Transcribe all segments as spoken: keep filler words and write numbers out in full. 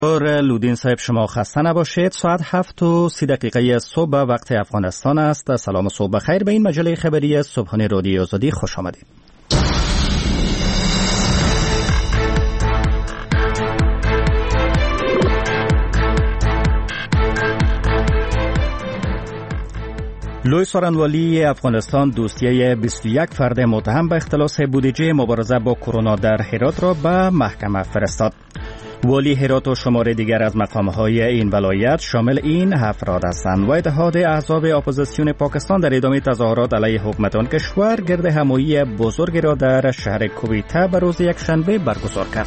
لودین صاحب شما خسته نباشید. ساعت هفت و سی دقیقه صبح وقت افغانستان است. سلام و صبح بخیر. به این مجله خبری صبحانه رادیو آزادی خوش آمدید. لوی سارنوالی افغانستان دوسیه بیست و یک فرد متهم به اختلاس بودجه مبارزه با کرونا در هرات را به محکمه فرستاد. والی هرات و شماره دیگر از مقامهای این ولایت شامل این افراد هستند. و اتحاد احزاب اپوزیسیون پاکستان در ادامه تظاهرات علیه حکومت آن کشور گرد همایی بزرگی را در شهر کویته به روز یکشنبه برگزار کرد.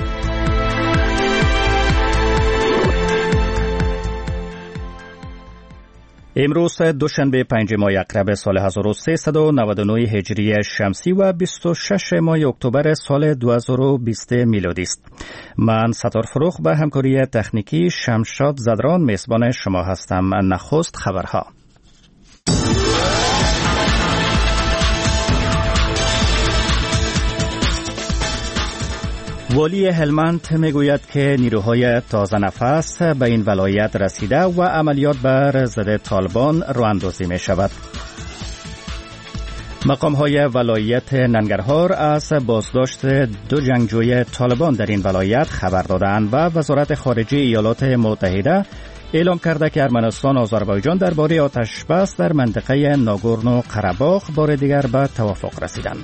امروز دوشنبه پنجم ماه اکرب سال هزار و سیصد و نود و نه هجری شمسی و بیست و ششم ماه اکتبر سال دو هزار و بیست میلادی است. من ستار فروخ به همکاری تکنیکی شمشاد زدران میزبان شما هستم. نخست خبرها. والی هلمند میگوید که نیروهای تازه نفس به این ولایت رسیده و عملیات بر ضد طالبان راه اندازی می شود. مقامهای ولایت ننگرهار از بازداشت دو جنگجوی طالبان در این ولایت خبر دادند و وزارت خارجه ایالات متحده اعلام کرده که ارمنستان و آذربایجان درباره آتش بس در منطقه ناگورنو قره‌باغ بار دیگر به توافق رسیدند.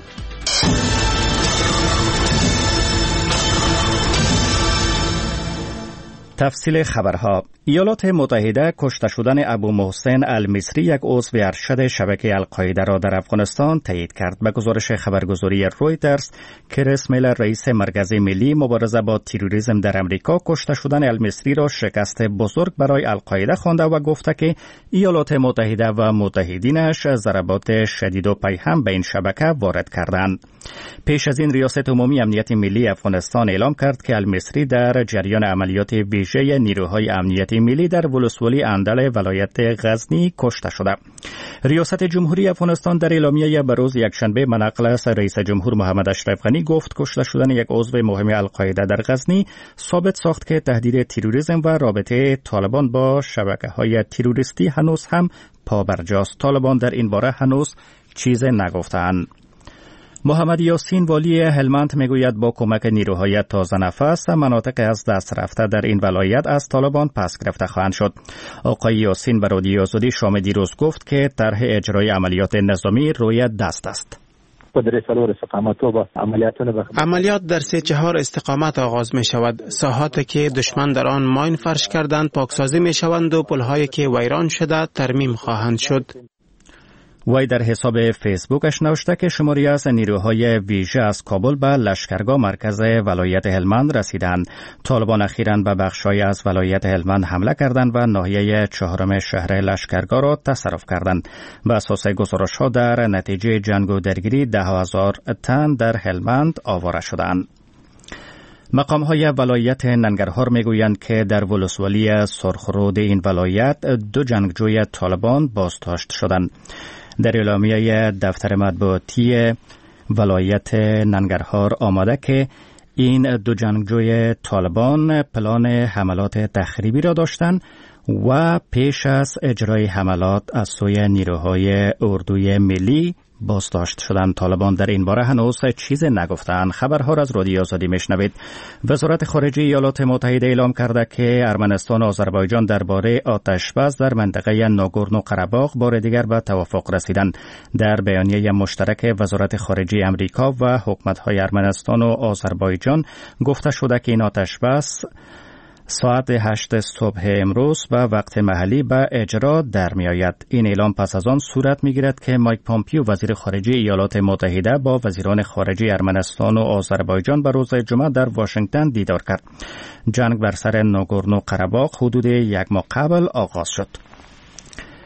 تفصیل خبرها. ایالات متحده کشته شدن ابو محسن المصری یک عضو ارشد شبکه القاعده را در افغانستان تایید کرد. به گزارش خبرگزاری رویترز، کریس میلر رئیس مرکز ملی مبارزه با تروریسم در امریکا کشته شدن المصری را شکست بزرگ برای القاعده خوانده و گفته که ایالات متحده و متحدینش ضربات شدید و پیهم به این شبکه وارد کردند. پیش از این ریاست عمومی امنیت ملی افغانستان اعلام کرد که المصری در جریان عملیات ویژه نیروهای امنیتی ملی در ولسوالی اندل ولایت غزنی کشته شده. ریاست جمهوری افغانستان در اعلامیه به روز یکشنبه منقل از رئیس جمهور محمد اشرف غنی گفت کشته شدن یک عضو مهم القاعده در غزنی ثابت ساخت که تهدید تروریسم و رابطه طالبان با شبکه‌های تروریستی هنوز هم پابرجاست. طالبان در این باره هنوز چیز نگفتند. محمد یاسین والی هلمند میگوید با کمک نیروهای تازه نفس مناطق از دست رفته در این ولایت از طالبان پس گرفته خواهند شد. آقای یاسین به رادیو آزادی شام دیروز گفت که طرح اجرای عملیات نظامی روی دست است. عملیات در سه چهار استقامت آغاز می شود. ساحاتی که دشمن در آن ماین فرش کردند پاکسازی می شوند و پلهایی که ویران شده ترمیم خواهند شد. وی در حساب فیسبوکش نوشته که شماری از نیروهای ویژه از کابل به لشکرگاه مرکز ولایت هلمند رسیدند. طالبان اخیراً به بخش‌های از ولایت هلمند حمله کردند و ناحیه چهارم شهر لشکرگاه را تصرف کردند. به اساس گزارش‌ها در نتیجه جنگ و درگیری ده هزار تن در هلمند آواره شدند. مقام‌های ولایت ننگرهار میگویند که در ولسوالی سرخرود این ولایت دو جنگجوی طالبان بازداشت شدند. در اعلامیه دفتر مطبوعاتی ولایت ننگرهار آمده که این دو جنگجوی طالبان پلان حملات تخریبی را داشتند و پیش از اجرای حملات از سوی نیروهای اردوی ملی بازداشت شدند. طالبان در این باره هنوز چیز نگفتند. خبرها را از رادیو آزادی میشنوید. وزارت خارجه ایالات متحده اعلام کرده که ارمنستان و آذربایجان درباره آتش بس در منطقه ناگورنو قره‌باغ بار دیگر به توافق رسیدند. در بیانیه مشترک وزارت خارجه امریکا و حکومت‌های ارمنستان و آذربایجان گفته شده که این آتش بس ساعت هشت صبح امروز و وقت محلی به اجرا در می آید. این اعلام پس از آن صورت می گیرد که مایک پامپیو وزیر خارجه ایالات متحده با وزیران خارجه ارمنستان و آذربایجان به روز جمعه در واشنگتن دیدار کرد. جنگ بر سر ناگورنو قره‌باغ حدود یک ماه قبل آغاز شد.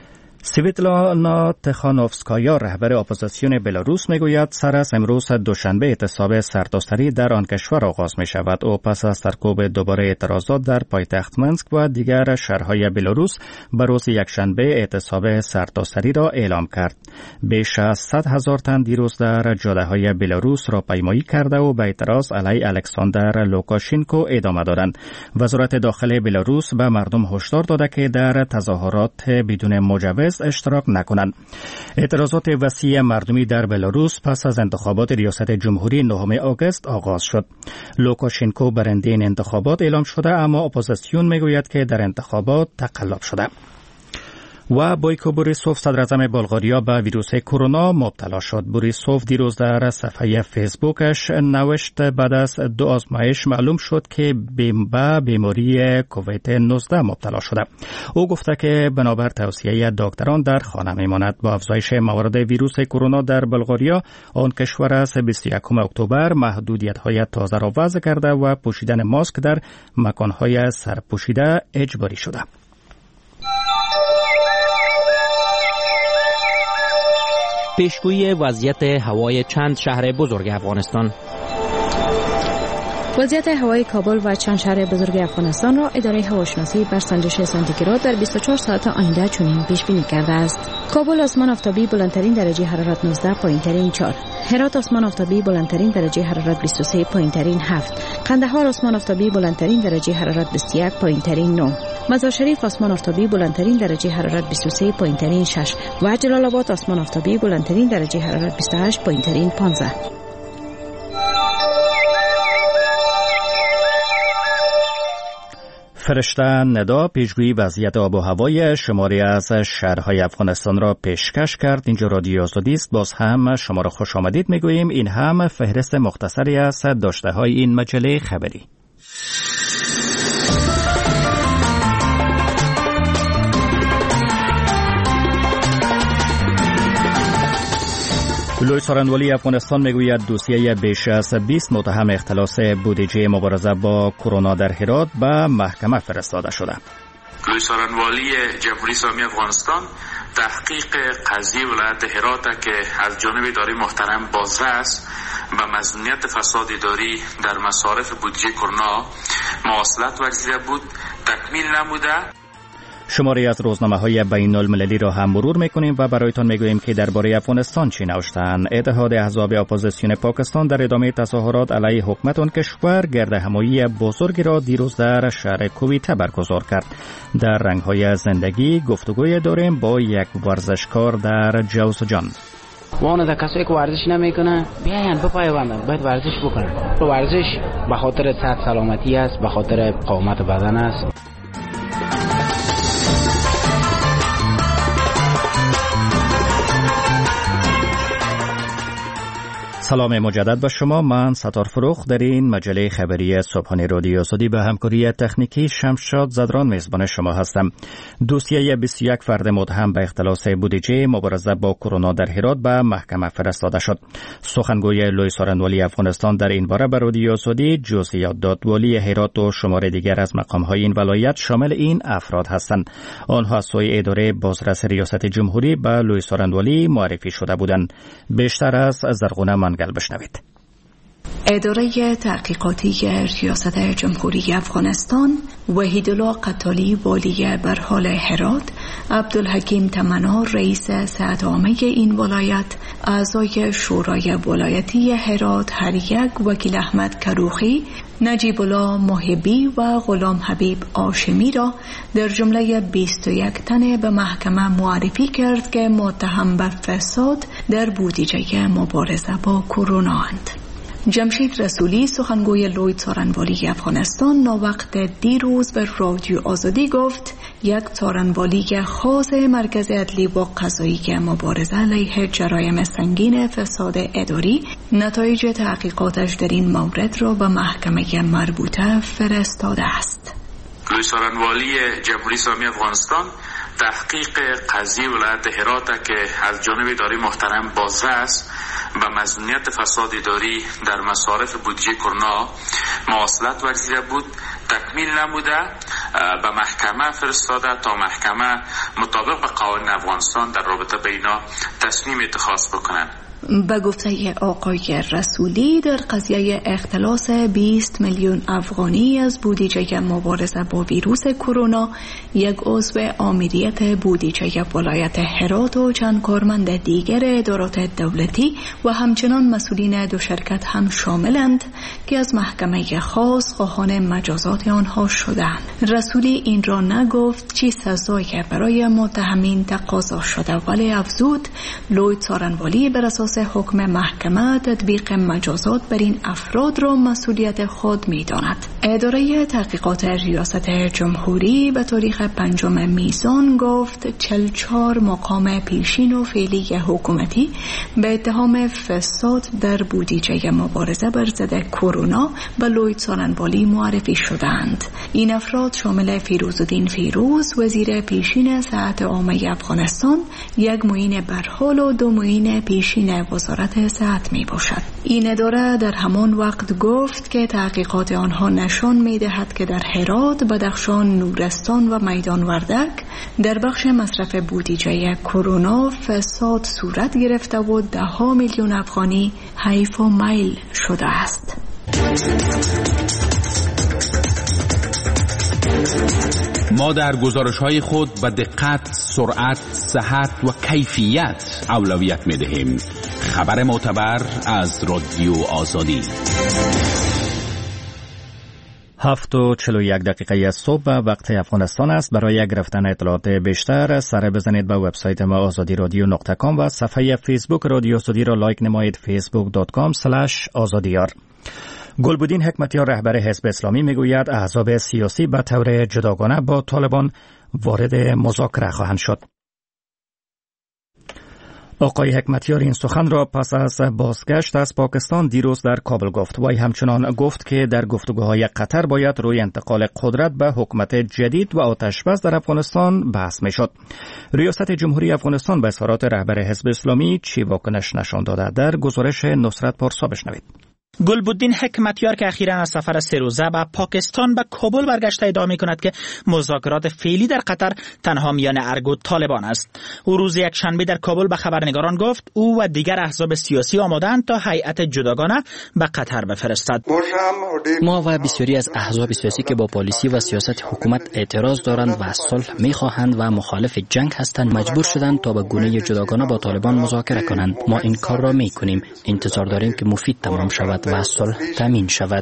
سویتلانا تخانوفسکایا رهبر اپوزیسیون بلاروس میگوید سر از امروز دوشنبه اعتصاب سرتاسری در آن کشور آغاز می شود. او پس از سرکوب دوباره اعتراضات در پایتخت منسک و دیگر شهرهای بلاروس به روز یکشنبه اعتصاب سرتاسری را اعلام کرد. بیش از صد هزار تن دیروز در جاده‌های بلاروس را پیمایی کرده و به اعتراض علیه الکساندر لوکاشینکو ادامه دادند. وزارت داخلی بلاروس به مردم هشدار داده که در تظاهرات بدون مجوز اشتراک نکنند. اعتراضات وسیع مردمی در بلاروس پس از انتخابات ریاست جمهوری نهم آگوست آغاز شد. لوکاشینکو برنده این انتخابات اعلام شده، اما اپوزیسیون میگوید که در انتخابات تقلب شده. و بویکو بوریسوف صدر اعظم بلغاریا به ویروس کرونا مبتلا شد. بوریسوف دیروز در صفحه فیسبوکش نوشت بعد از دو آزمایش معلوم شد که به بیماری کووید نوزده مبتلا شده. او گفته که بنابر توصیه دکتران در خانه میماند. با افزایش موارد ویروس کرونا در بلغاریا، آن کشور از بیست و یکم اکتبر محدودیت‌های تازه را وضع کرده و پوشیدن ماسک در مکان‌های سرپوشیده اجباری شده. پیشگویی وضعیت هوای چند شهر بزرگ افغانستان. وضعیت هوای کابل و چند شهر بزرگ افغانستان را اداره هواشناسی بر سنجش سانتیگراد در بیست و چهار ساعت آینده چنین پیش بینی کرده است. کابل آسمان آفتابی بلندترین درجه حرارت نوزده، پایینترین چهار. هرات آسمان آفتابی بلندترین درجه حرارت بیست و سه، پایینترین هفت. قندهار آسمان آفتابی بلندترین درجه حرارت بیست و یک، پایینترین نه. مزار شریف آسمان آفتابی بلندترین درجه حرارت بیست و سه، پایینترین شش و جلال آباد آسمان آفتابی بلندترین درجه حرارت بیست و هشت، پایینترین پانزده. فرشته ندا پیشگویی وضعیت آب و هوای شماری از شهرهای افغانستان را پیشکش کرد. اینجا رادیو آزادی است. باز هم شما را خوش آمدید میگوییم. این هم فهرست مختصری از داشته های این مجله خبری. لوی سارنوالی افغانستان میگوید دوسیه بیش از بیست متهم اختلاس بودجه مبارزه با کرونا در هرات به محکمه فرستاده شده. لوی سارنوالی جمهوری اسلامی افغانستان تحقیق قضیه ولایت هرات که از جانب اداره محترم بازرس به مظنونیت فساد اداری در مصارف بودجه کرونا مواصلت ورزیده بود تکمیل نموده. شماری از روزنامه‌های بین المللی را هم مرور می‌کنیم و برایتان می‌گوییم که درباره افغانستان چی نوشتند. اتحاد احزاب اپوزیسیون پاکستان در ادامه تظاهرات علیه حکومت آن کشور گردهمایی بزرگی را دیروز در شهر کویته برگزار کرد. در رنگ‌های زندگی گفتگوی داریم با یک ورزشکار در جوزجان. وانه در کسایی که ورزش نمیکنه بیاین بپایوندن، باید ورزش بکنن. ورزش به خاطر صحت سلامتی است، به خاطر قامت بدن است. سلام مجدد به شما. من ستار فروخ در این مجله خبری صبحانه رادیو آزادی به همکاری تکنیکی شمشاد زدران میزبان شما هستم. دوسیه بیست و یک فرد متهم به اختلاس بودجه مبارزه با کرونا در هرات به محکمه فرستاده شد. سخنگوی لوی سارنوالی افغانستان در این باره به رادیو آزادی جزئیات داد. والی هرات و شمار دیگر از مقام‌های این ولایت شامل این افراد هستند. آنها از سوی اداره بازرس ریاست جمهوری به لوی سارنوالی معرفی شده بودند. بیشتر از زرغونه من بشنوید. اداره تحقیقاتی ریاست جمهوری افغانستان وحیدالله قتالی والی برحال هرات، عبدالحکیم تمنا رئیس صحت عامه این ولایت، اعضای شورای ولایتی هرات هر یک، وکیل احمد کروخی، نجیب الله محبی و غلام حبیب آشمی را در جمله بیست و یک تن به محکمه معرفی کرد که متهم به فساد در بودجه مبارزه با کرونا اند. جمشید رسولی سخنگوی لوی سارنوالی افغانستان ناوقت دیروز به رادیو آزادی گفت یک سارنوالی خاص مرکز عدلی و قضایی مبارزه علیه جرایم سنگین فساد اداری نتایج تحقیقاتش در این مورد را به محکمه مربوطه فرستاده است. لوی سارنوالی جمهوری اسلامی افغانستان تحقیق قضیه ولایت هرات که از جانب اداره محترم بازرس به مظنونیت فساد اداری در مصارف بودجه کرونا مواصلت ورزیده بود تکمیل نموده به محکمه فرستاده تا محکمه مطابق به قوانین افغانستان در رابطه به اینا تصمیم اتخاذ بکنن. به گفته آقای رسولی در قضیه اختلاس بیست میلیون افغانی از بودجه مبارزه با ویروس کرونا، یک عضو آمریت بودجه ولایت هرات و چند کارمند دیگر ادارات دولتی و همچنان مسئولین دو شرکت هم شاملند که از محکمه خاص خواهان مجازات آنها شدند. رسولی این را نگفت چی سزایی برای متهمین تقاضا شده، ولی افزود لوید سارنوالی بر اساس حکم محکمه تطبیق مجازات بر این افراد را مسئولیت خود می داند. اداره تحقیقات ریاست جمهوری به تاریخ پنجم میزان گفت چهل و چهار مقام پیشین و فعلی حکومتی به اتهام فساد در بودجه مبارزه بر ضد کرونا به لوید سارنوالی معرفی شدند. این افراد شامل فیروزالدین فیروز وزیر پیشین صحت عامه افغانستان، یک معین برحال و دو معین پیشین وزارت صحت می باشد. این اداره در همان وقت گفت که تحقیقات آنها نشان می دهد که در هرات، بدخشان، نورستان و میدان وردک در بخش مصرف بودجه کرونا فساد صورت گرفته و ده ها میلیون افغانی حیف و میل شده است. ما در گزارش‌های خود به دقت، سرعت، صحت و کیفیت اولویت می‌دهیم. خبر معتبر از رادیو آزادی. هفت و چلو یک دقیقه صبح وقت افغانستان است. برای گرفتن اطلاعات بیشتر سر بزنید به وبسایت ما آزادی رادیو نقطه کام و صفحه فیسبوک رادیو آزادی را لایک نمایید فیسبوک دات کام اسلش آزادیار. گلبدین حکمتیار رهبر حزب اسلامی میگوید احزاب سیاسی به طور جداگانه با طالبان وارد مذاکره خواهند شد. آقای حکمتیار این سخن را پس از بازگشت از پاکستان دیروز در کابل گفت. وی همچنان گفت که در گفتگوهای قطر باید روی انتقال قدرت به حکومت جدید و آتشبس در افغانستان بحث میشد. ریاست جمهوری افغانستان به اظهارات رهبر حزب اسلامی چی واکنش نشان داده؟ در گزارش نصرت پارسا بشنوید. گلبدین حکمتیار که اخیراً از سفر سه روزه به پاکستان به کابل برگشته ادعا می‌کند که مذاکرات فعلی در قطر تنها میان ارگ و طالبان است. او روز یکشنبه در کابل به خبرنگاران گفت او و دیگر احزاب سیاسی آماده‌اند تا هیئت جداگانه به قطر بفرستد. ما و بسیاری از احزاب سیاسی که با پالیسی و سیاست حکومت اعتراض دارند و صلح می‌خواهند و مخالف جنگ هستند مجبور شدند تا به گونه جداگانه با طالبان مذاکره کنند. ما این کار را می‌کنیم. انتظار داریم که مفید تمام شود و صلح تامین شود.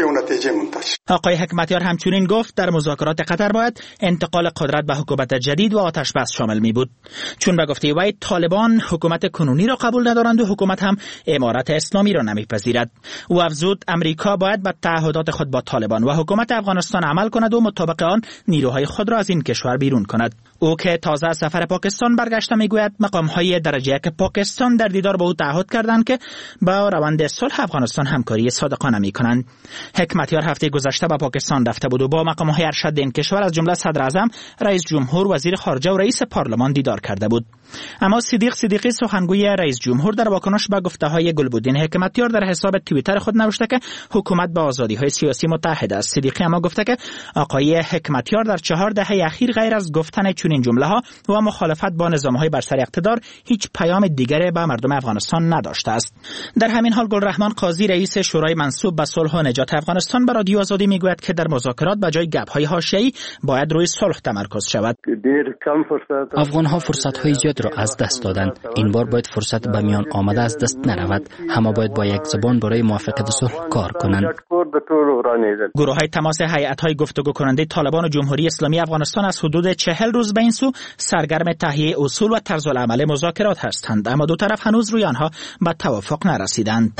آقای حکمتیار همچنین گفت در مذاکرات قطر باید انتقال قدرت به حکومت جدید و آتش بس شامل می بود. چون به گفته وی طالبان حکومت کنونی را قبول ندارند و حکومت هم امارت اسلامی را نمیپذیرد. او افزود امریکا باید به تعهدات خود با طالبان و حکومت افغانستان عمل کند و مطابق آن نیروهای خود را از این کشور بیرون کند. او که تازه از سفر پاکستان برگشته میگوید مقام‌های درجه یک پاکستان در دیدار با او تعهد کردند که با روند صلح افغانستان همکاری صادقانه میکنند. حکمتیار هفته گذشته به پاکستان رفته بود و با مقام‌های ارشد این کشور از جمله صدر اعظم، رئیس جمهور، وزیر خارجه و رئیس پارلمان دیدار کرده بود. اما صدیق صدیقی سخنگوی رئیس جمهور در واکنش به گفته‌های گلبدین حکمتیار در حساب توییتر خود نوشته که حکومت با آزادی‌های سیاسی متحد است. صدیقی اما گفته که آقای حکمتیار در چهار دهه اخیر غیر از گفتن چنین جمله‌ها و مخالفت با نظام‌های بر سر اقتدار هیچ پیام دیگری به مردم افغانستان نداشته است. در همین حال گلرحمان قاضی رئیس شورای منصوب به صلح و نجات افغانستان به رادیو آزادی میگوید که در مذاکرات به جای گپ‌های حاشیه‌ای باید روی صلح تمرکز شود. افغان‌ها فرصت‌های زیاد را از دست دادند. این بار باید فرصت به میان آمده از دست نرود. همه باید با یک زبان برای موافقت صلح کار کنند. گروه‌های تماس هیئت‌های گفتگو کننده طالبان و جمهوری اسلامی افغانستان از حدود چهل روز به این سو سرگرم تهیه اصول و طرز العمل مذاکرات هستند، اما دو طرف هنوز روی آنها به توافق نرسیدند.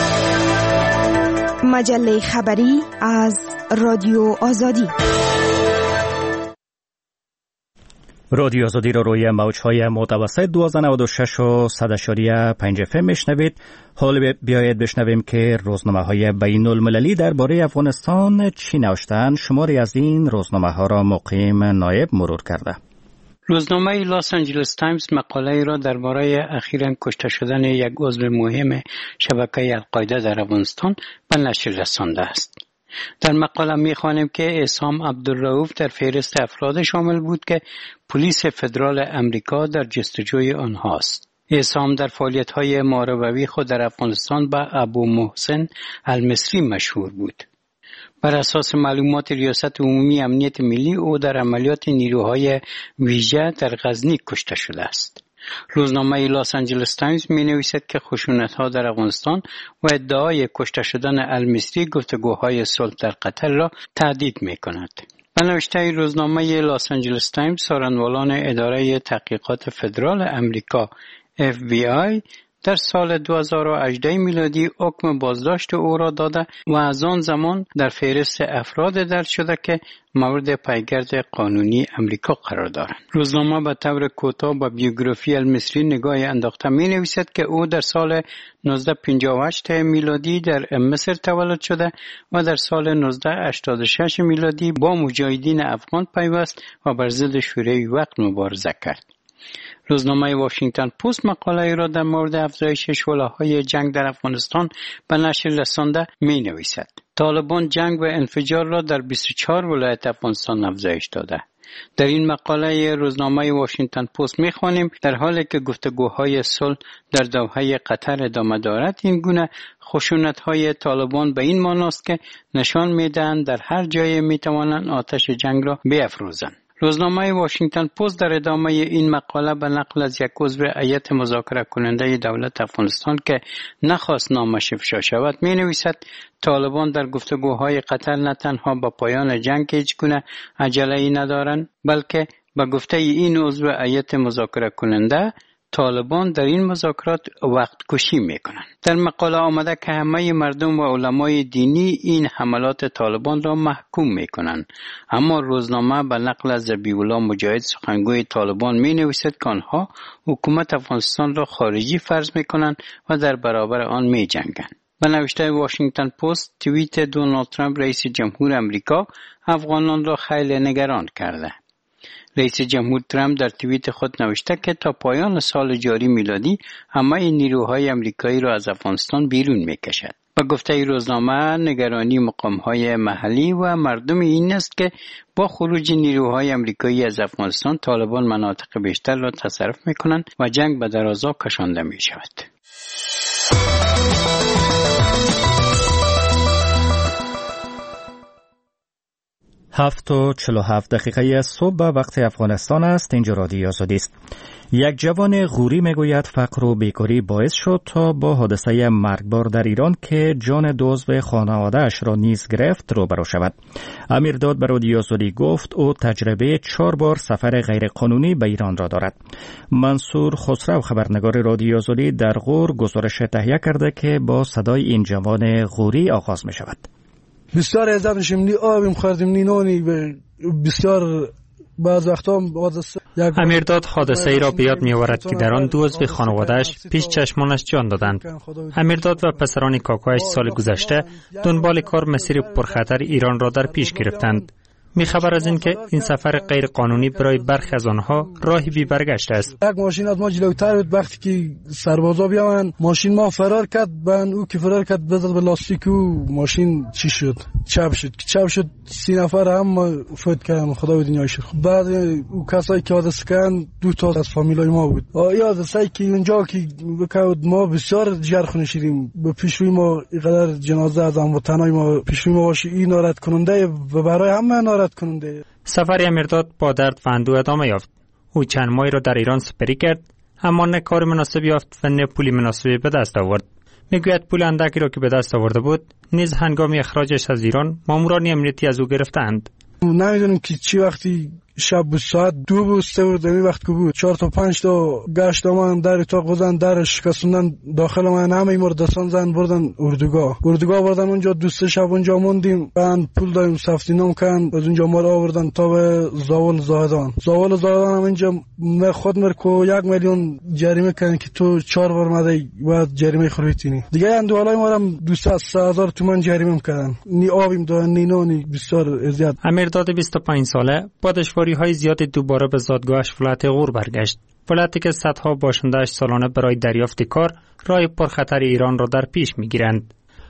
مجله خبری از رادیو آزادی. رادیو آزادی را روی موج‌های متوسط دوازده نود و شش و صد اشاریه پنج اف ام میشنوید. حال بیایید بشنویم که روزنامه‌های بین المللی درباره افغانستان چی نوشتند. شماری از این روزنامه‌ها را مقیم نایب مرور کرده. روزنامه لاس آنجلس تایمز مقاله را درباره اخیراً کشته شدن یک عضو مهم شبکه القاعده در افغانستان به نشر رسانده است. در مقاله می‌خوانیم که عصام عبدالرؤوف در فهرست افراد شامل بود که پلیس فدرال امریکا در جستجوی آنهاست. عصام در فعالیت‌های ماروایی خود در افغانستان به ابو محسن المصری مشهور بود. بر اساس معلومات ریاست عمومی امنیت ملی او در عملیات نیروهای ویژه در غزنی کشته شده است. روزنامه لاس آنجلس تایمز می نویسد که خشونت‌ها در افغانستان و ادعای کشته شدن المصری گفتگوهای صلح در قطر را تهدید می کند. به نوشته روزنامه لاس آنجلس تایمز، سارنوالان اداره تحقیقات فدرال امریکا اف بی آی در سال دو هزار و هجده میلادی حکم بازداشت او را داده و از آن زمان در فهرست افراد درج شده که مورد پیگرد قانونی امریکا قرار دارند. روزنامه به طور کوتاه به بیوگرافی المصری نگاه انداخته می نویسد که او در سال نوزده پنجاه و هشت میلادی در مصر تولد شده و در سال نوزده هشتاد و شش میلادی با مجاهدین افغان پیوست و بر ضد شوروی وقت مبارزه کرد. روزنامه واشنگتن پست مقاله را در مورد افزایش شعله‌های جنگ در افغانستان به نشر رسانده می نویسد. طالبان جنگ و انفجار را در بیست و چهار ولایت افغانستان افزایش داده. در این مقاله روزنامه واشنگتن پست می خوانیم در حالی که گفتگوهای صلح در دوحه قطر ادامه دارد، این گونه خشونت‌های طالبان به این معناست که نشان می‌دهند در هر جای می‌توانند آتش جنگ را بیافروزند. روزنامه واشنگتن پست در ادامه این مقاله به نقل از یک عضو هیئت مذاکره کننده دولت افغانستان که نخواست نامش افشا شود می نویسد طالبان در گفتگوهای قطر نه تنها با پایان جنگ هیچ گونه عجله‌ای ندارند، بلکه به گفته این عضو هیئت مذاکره کننده طالبان در این مذاکرات وقت کشی میکنند. در مقاله آمده که همه مردم و علمای دینی این حملات طالبان را محکوم میکنند، اما روزنامه به نقل از ذبیح‌الله مجاهد سخنگوی طالبان می نویسد که آنها حکومت افغانستان را خارجی فرض میکنند و در برابر آن می جنگند. به نوشته واشنگتن پست، توییت دونالد ترامپ رئیس جمهور امریکا افغانان را خیلی نگران کرده. رئیس جمهور ترامپ در توییت خود نوشته که تا پایان سال جاری میلادی همه این نیروهای امریکایی را از افغانستان بیرون میکشد. به گفته روزنامه، نگرانی مقامهای محلی و مردم این است که با خروج نیروهای امریکایی از افغانستان طالبان مناطق بیشتر را تصرف میکنند و جنگ به درازا کشانده میشود. هفت و چل و هفت دقیقه صبح به وقت افغانستان است. اینجا رادیو آزادی است. یک جوان غوری میگوید فقر و بیکاری باعث شد تا با حادثه مرگبار در ایران که جان دو عضو خانواده‌اش را نیز گرفت روبرو شود. امیرداد به رادیو آزادی گفت او تجربه چهار بار سفر غیرقانونی به ایران را دارد. منصور خسرو خبرنگار رادیو آزادی در غور گزارش تهیه کرده که با صدای این جوان غوری آغاز می شود. بسیار عزت میشیم، نی آبیم خوردیم نی نانی، بسیار بعض وقتا امیرداد حادثه ای را به یاد می‌آورد که در آن دو عضو خانواده‌اش پیش چشمانش جان دادند. امیرداد و پسران کاکایش سال گذشته دنبال کار مسیر پرخطر ایران را در پیش گرفتند. می‌خبر از این که این سفر غیر قانونی برای برخی از آنها راهی بی برگشت است. یک ماشین از ما جلوتر بود، وقتی که سربازا بیان ماشین ما فرار کرد، بن او که فرار کرد بزد به لاستیک و ماشین چی شد؟ چپ شد. چپ شد سی نفر هم فوت کردن، خدا و دنیای شد. بعد او کسایی که حادثه کردن دو تا از فامیلای ما بود. حادثه‌ای که اونجا که بکود ما بسیار جرخونه شدیم. به پیشروی ما اینقدر جنازه از هموطنای ما پیشروی ما باشه، این ناراحت کننده و برای همه ناراحت کننده. سفر امیرداد با درد و اندوه ادامه یافت. او چند ماهی را در ایران سپری کرد، اما نه کار مناسب یافت و نه پولی مناسبی به دست آورد. میگوید پول اندکی را که به دست آورده بود نیز هنگام اخراجش از ایران ماموران امنیتی از او گرفتند. نمیدونم که چی وقتی شب بود، ساعت دو بود سه بود، دمی وقت که بود چهار تا پنج تا گشت آمدن در اتاق بزن در شکستندن داخل من، همه این مردستان زن بردن اردوگاه اردوگاه بردن اونجا دو سه شب اونجا موندیم. بعد پول داریم سفتی نام کردن، از اونجا ما رو آوردن تا به زاول زاهدان. زاول زاهدان هم اینجا خود مرکو یک میلیون جریمه کردن که تو چهار بار مده و جریمه خرویتینی دیگه. اندوالای ما هم دویست هزار تومان جریمه کردن. نی آبیم دادن نی نانی، بسیار اذیت. امیرداد بیست و پنج ساله با دشواری های زیادی دوباره به زادگاهش ولایت غور برگشت. ولایتی که صدها باشنده‌اش سالانه برای دریافت کار راه پرخطر ایران را در پیش می‌گیرند.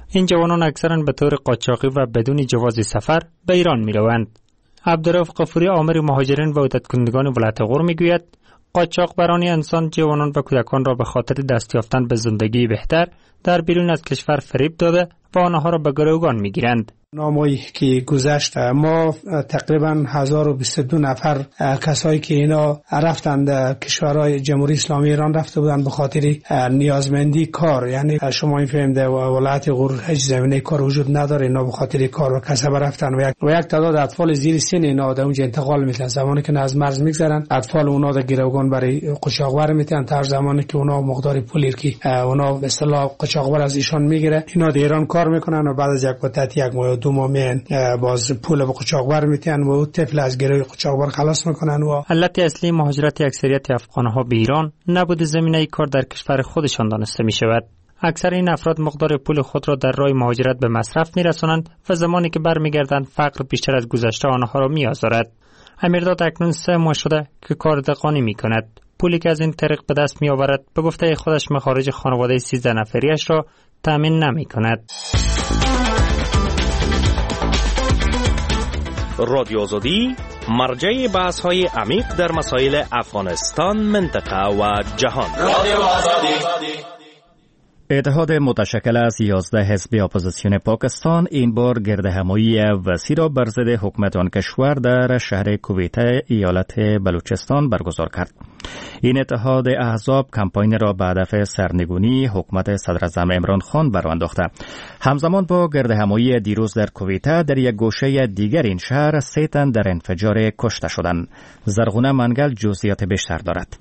این جوانان اکثرا به طور قاچاقی و بدون جواز سفر به ایران می روند. عبدالرؤف غفوری آمر مهاجرین و عودت کنندگان ولایت غور می گوید قاچاق برانی انسان جوانان و کودکان را به خاطر دست یافتن به زندگی بهتر در بیرون از کشور فریب داده و آنها را به گروگان می گیرند. نامایی که گذشت ما تقریبا هزار و بیست و دو نفر کسایی که اینا رفتند کشورهای جمهوری اسلامی ایران رفته بودند به خاطر نیازمندی کار، یعنی شما این فهمید ولایت غور هیچ زمینه کار وجود نداره، اینا به خاطر کار و کسب رفتن و یک و یک تعداد اطفال زیر سن اینا در اونجا انتقال میکنن. زمانی که از مرز میگذرن اطفال اونا در گروگان برای قاچاقبر میتن، تا زمانی که اونا مقدار پولی که اونا به اصطلاح قاچاقبر از ایشان میگیره اینا در ایران کار میکنن و بعد از یک مدت یک ماه دو ماه میان باز پول به قاچاقبر میتن و طفل از گروه قاچاقبر خلاص میکنن. و علت اصلی مهاجرت اکثریت افغانها به ایران نبود زمینه کار در کشور خودشان دانسته می شود. اکثر این افراد مقدار پول خود را در راه مهاجرت به مصرف میرسانند و زمانی که برمیگردند فقر بیشتر از گذشته آنها را میآزارد. امیرداد اکنون سه ماه شده که کار دهقانی میکند. پولی که از این طریق به دست میآورد به گفته خودش مخارج خانواده سیزده نفریش را تامین نمیکند. رادیو آزادی مرجع بحث های عمیق در مسائل افغانستان، منطقه و جهان. رادیو آزادی. اتحاد متشکل از یازده حزب اپوزیسیون پاکستان این بار گردهمایی وسیع را بر ضد حکومت آن کشور در شهر کویته ایالت بلوچستان برگزار کرد. این اتحاد احزاب کمپاین را به هدف سرنگونی حکومت صدراعظم عمران خان برانداخته. همزمان با گردهمایی دیروز در کویته در یک گوشه دیگر این شهر سه تن در انفجار کشته شدند. زرغونه منگل جزئیات بیشتر دارد.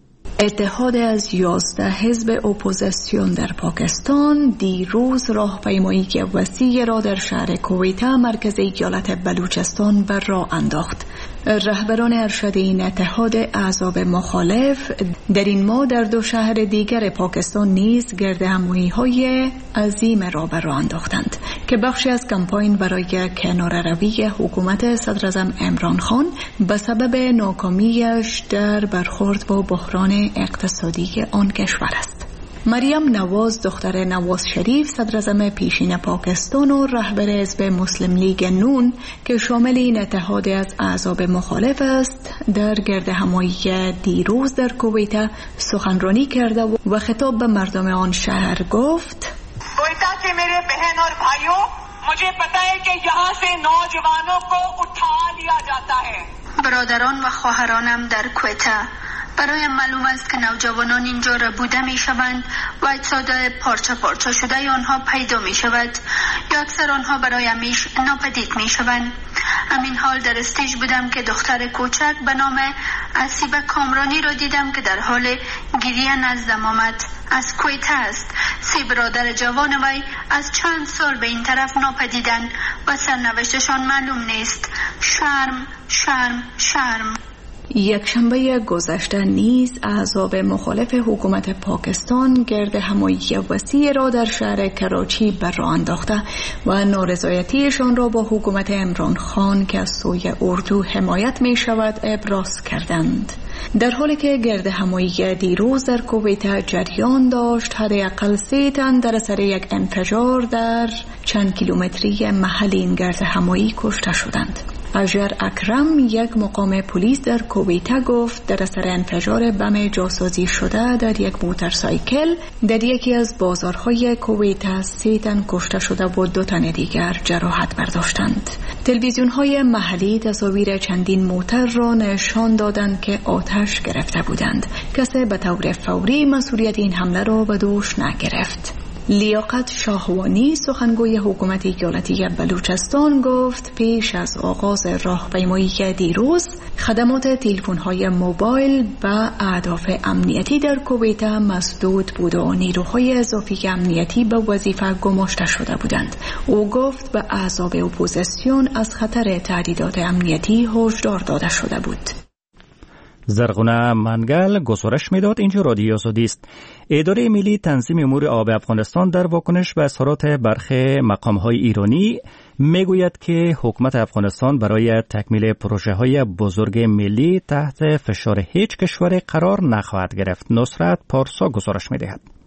اتحاد از یازده حزب اپوزیسیون در پاکستان دیروز راهپیمایی وسیع را در شهر کویته مرکز ایالت بلوچستان بر راه انداخت. رهبران ارشد این اتحاد احزاب مخالف در این ماه در دو شهر دیگر پاکستان نیز گردهمایی‌های عظیم را بر راه انداختند که بخشی از کمپاین برای کناره‌روی حکومت صدراعظم عمران خان به سبب ناکامیش در برخورد با بحران اقتصادی آن کشور است. مریم نواز دختر نواز شریف صدراعظم پیشین پاکستان و رهبر حزب مسلم لیگ نون که شامل این اتحاد از احزاب مخالف است در گردهمایی دیروز در کویته سخنرانی کرده و خطاب به مردم آن شهر گفت: کویته سے میرے بہن اور بھائیوں مجھے پتہ ہے کہ یہاں سے نوجوانوں کو اٹھا لیا جاتا ہے. برادران و خواهرانم در کویته، برای معلوم است که نوجوانان اینجا را بوده می شوند و اجساد پارچه پارچه شده آنها پیدا می شود یا اکثر آنها برای همیشه ناپدید می شوند. همین حال در استیج بودم که دختر کوچک به نام اسیبه کامرانی را دیدم که در حال گریه نزدم آمد. از کویته است. سه برادر جوان وی از چند سال به این طرف ناپدیدن و سرنوشتشان معلوم نیست. شرم شرم شرم. یک شنبه گذشته نیز احزاب مخالف حکومت پاکستان گردهمایی وسیع را در شهر کراچی بر راه انداخته و نارضایتیشان را با حکومت عمران خان که از سوی اردو حمایت می شود ابراز کردند. در حالی که گردهمایی دیروز در کویته جریان داشت، حداقل سه تن در اثر یک انفجار در چند کیلومتری محل این گردهمایی کشته شدند. اجر اکرم یک مقام پلیس در کویته گفت در اثر انفجار بم جاسازی شده در یک موتورسایکل در یکی از بازارهای کویته سه تن کشته شده و دو تن دیگر جراحت برداشتند. تلویزیون‌های محلی تصاویر چندین موتور را نشان دادند که آتش گرفته بودند. کسی به طور فوری مسئولیت این حمله را به دوش نگرفت. لیاقت شاهوانی سخنگوی حکومت ایالتی بلوچستان گفت پیش از آغاز راهپیمایی دیروز خدمات تلفن‌های موبایل به اهداف امنیتی در کویته مسدود بود و نیروهای اضافی امنیتی به وظیفه گماشته شده بودند. او گفت به احزاب اپوزیسیون از خطر تهدیدات امنیتی هشدار داده شده بود. زرغونه منگل گزارش میداد. اینجا رادیو آزادی است. اداره ملی تنظیم امور آب افغانستان در واکنش به اظهارات برخی مقام‌های ایرانی میگوید که حکومت افغانستان برای تکمیل پروژه‌های بزرگ ملی تحت فشار هیچ کشوری قرار نخواهد گرفت. نصرت پارسا گزارش میدهد.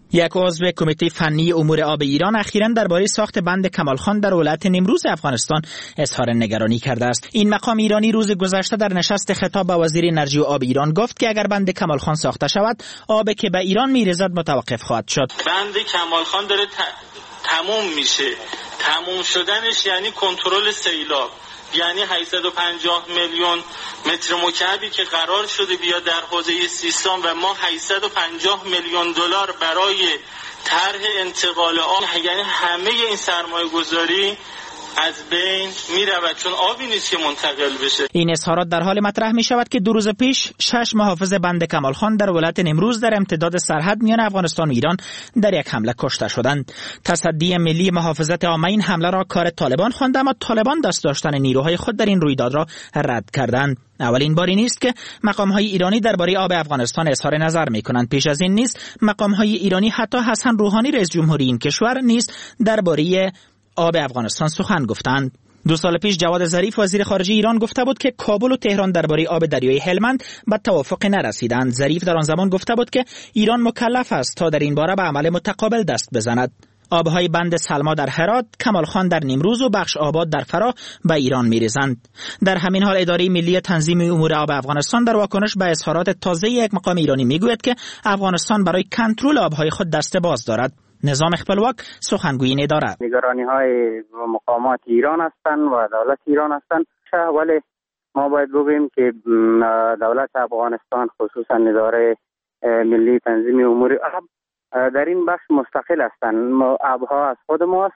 یک عضو کمیته فنی امور آب ایران اخیراً درباره ساخت بند کمال خان در ولایت نیمروز افغانستان اظهار نگرانی کرده است. این مقام ایرانی روز گذشته در نشست خطاب به وزیر انرژی و آب ایران گفت که اگر بند کمال خان ساخته شود، آبی که به ایران میرسد متوقف خواهد شد. بند کمال خان داره ت... تموم میشه. تموم شدنش یعنی کنترل سیلاب، یعنی هشتصد و پنجاه میلیون متر مکعبی که قرار شده بیا در حوزه سیستان و ما هشتصد و پنجاه میلیون دلار برای طرح انتقال آب، یعنی همه این سرمایه گذاری از بین می رود، چون آبی نیست که منتقل بشه. این اظهارات در حال مطرح می شود که دو روز پیش شش محافظ بند کمال خان در ولایت نیمروز در امتداد سرحد میان افغانستان و ایران در یک حمله کشته شدند. تصدی ملی محافظت عامه این حمله را کار طالبان خواند، اما طالبان دست داشتن نیروهای خود در این رویداد را رد کردند. اولین باری نیست که مقام‌های ایرانی درباره آب افغانستان اظهار نظر می‌کنند. پیش از این نیز مقام‌های ایرانی حتی حسن روحانی رئیس جمهوری این کشور نیز درباره آب افغانستان سخن گفتند. دو سال پیش جواد ظریف وزیر خارجه ایران گفته بود که کابل و تهران درباره آب دریای هلمند به توافق نرسیدند. ظریف در آن زمان گفته بود که ایران مکلف است تا در این باره به عمل متقابل دست بزند. آبهای بند سلما در هرات، کمال خان در نیمروز و بخش آباد در فرا به ایران می‌ریزند. در همین حال اداره ملی تنظیم امور آب افغانستان در واکنش به اظهارات تازه یک مقام ایرانی میگوید که افغانستان برای کنترل آبهای خود دست باز دارد. نظام خپلواک سخنگوی این اداره: نگرانی های مقامات ایران هستند و دولت ایران هستند، ولی ما باید بگوییم که دولت افغانستان خصوصا اداره ملی تنظیم امور آب در این بخش مستقل هستند. آبها از خود ماست،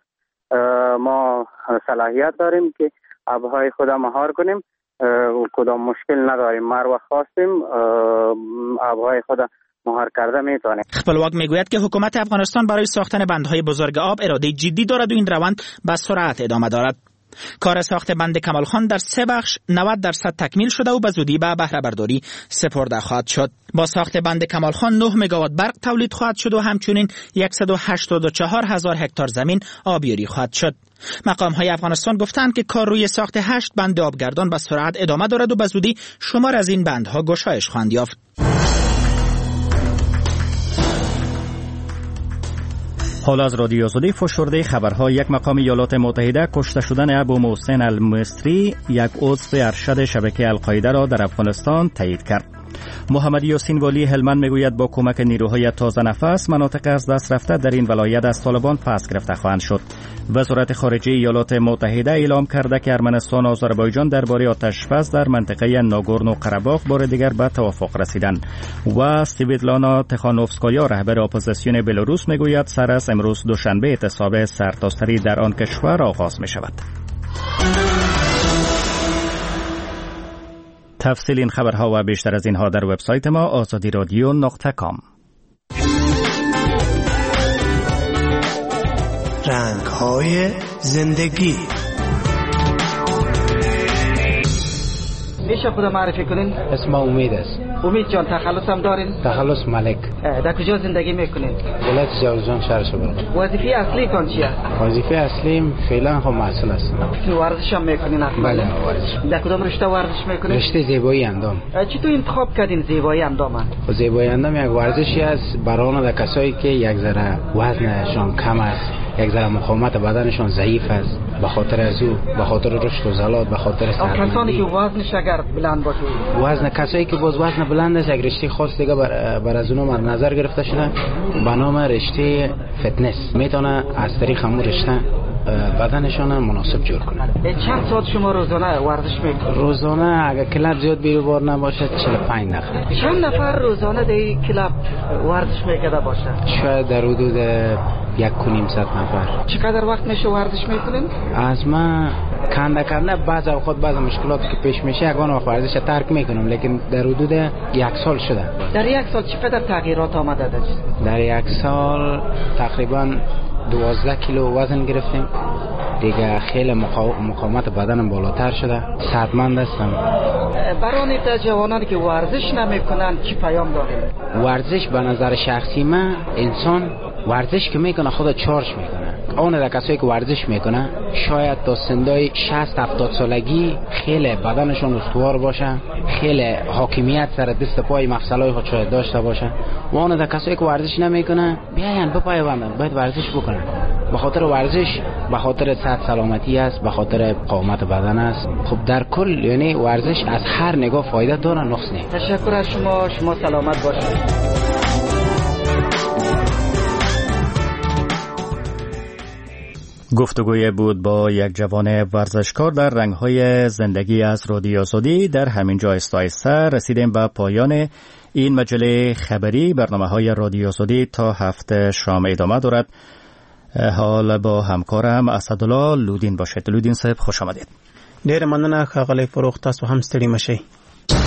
ما صلاحیت داریم که آبهای خود مهار کنیم، کدام مشکل نداریم. ما رو خواستیم آبهای خود مهار کرده میتونه. خپلواک میگوید که حکومت افغانستان برای ساختن بندهای بزرگ آب اراده جدی دارد و این روند به سرعت ادامه دارد. کار ساخت بند کمال خان در سه بخش نود درصد تکمیل شده و به زودی به بهره برداری سپرده خواهد شد. با ساخت بند کمال خان نه مگاوات برق تولید خواهد شد و همچنین صد و هشتاد و چهار هزار هکتار زمین آبیاری خواهد شد. مقام های افغانستان گفتند که کار روی ساخت هشت بند آبگردان به سرعت ادامه دارد و به زودی شمار از این بندها گشایش خواهند یافت. حال از رادیو آزادی فشرده خبرها. یک مقام ایالات متحده کشته شدن ابو محسن المصری، یک عضو ارشد شبکه القاعده را در افغانستان تایید کرد. محمد یاسین والی هلمند میگوید با کمک نیروهای تازه نفس مناطق از دست رفته در این ولایت از طالبان پس گرفته خواهند شد. وزارت خارجه ایالات متحده اعلام کرده که ارمنستان و آذربایجان درباره آتش‌بس در منطقه ناگورنو قره‌باغ بار دیگر به توافق رسیدند. و سویتلانا تخانوفسکایا رهبر اپوزیسیون بلاروس میگوید سر از امروز دوشنبه اعتصاب سرتاسری در آن کشور آغاز می شود. تفصیل این خبرها و بیشتر از اینها در وبسایت ما آزادی رادیو نقطه کام. رنگ‌های زندگی. میشه خدا معرفی کنین؟ اسم امید است. امید جان تخلص هم دارین؟ تخلص ملک. در کجا زندگی میکنین؟ ولایت جوزجان شهر شبرغ. وظیفه اصلی کن چیه؟ وظیفه اصلیم فعلا خب مسئول هستم. ورزش هم میکنین اصلا؟ بله ورزش. در کدام رشته ورزش میکنین؟ رشته زیبایی اندام. چطور انتخاب کردین زیبایی اندام؟ زیبایی اندام یک ورزشی است برای اون کسایی که یک ذره وزنشان کم است، یک ذره مقاومت بدنشان ضعیف است، به خاطر از او، به خاطر رشد و زلات، به خاطر سرمندی. کسانی که وزنش اگر بلند باشه، وزن کسایی که باز وزن بلند است، یک رشته خاص دیگه بر, بر از اونها مد نظر گرفته شده به نام رشته فتنس. میتونه از طریق همون رشته بدنشان مناسب جور کنه. چند ساعت شما روزانه ورزش میکنید؟ روزانه اگر کلاب زیاد بیروبار نباشه چهل و پنج دقیقه. چند نفر روزانه در کلاب ورزش میکرده باشه؟ شاید در حدود یک و نیم صد نفر. چقدر وقت میشه ورزش میکنین؟ از من کنده کنده بعض اوقات بعض مشکلاتی که پیش میشه یگان وقت ورزش ترک میکنم، لیکن در حدود یک سال شده. در یک سال چقدر تغییرات آمده در جسم؟ در یک سال تقریبا دوازده کیلو وزن گرفتیم دیگه. خیلی مقاومت بدنم بالاتر شده. صحتمند هستم. برای جوانانی که ورزش نمیکنن چی پیام دارید؟ ورزش به نظر شخصی من انسان ورزش که میکنه خود چارج میکنه. اون در کسایی که ورزش میکنه شاید تا سندای شصت هفتاد سالگی خیلی بدنشون استوار باشه، خیلی حاکمیت سر دست پای مفصلای خود شاید داشته باشه. و اون در کسایی که ورزش نمیکنه بیاین بپیوندن، باید ورزش بکنن. به خاطر ورزش، به خاطر صحت سلامتی است، به خاطر قامت بدن است. خب در کل یعنی ورزش از هر نگاه فایده داره، نقص نیست. تشکر از شما، شما سلامت باشید. گفتگوی بود با یک جوان ورزشکار در رنگ‌های زندگی از رادیو آزادی. در همین جا آهسته رسیدیم به پایان این مجله خبری. برنامه‌های رادیو آزادی تا هفته شام ادامه دارد. حال با همکارم اسدالله لودین باشید. لودین صاحب خوش آمدید. ډیر مننه ښاغلی فروغ، تاسو هم ستړي مشئ.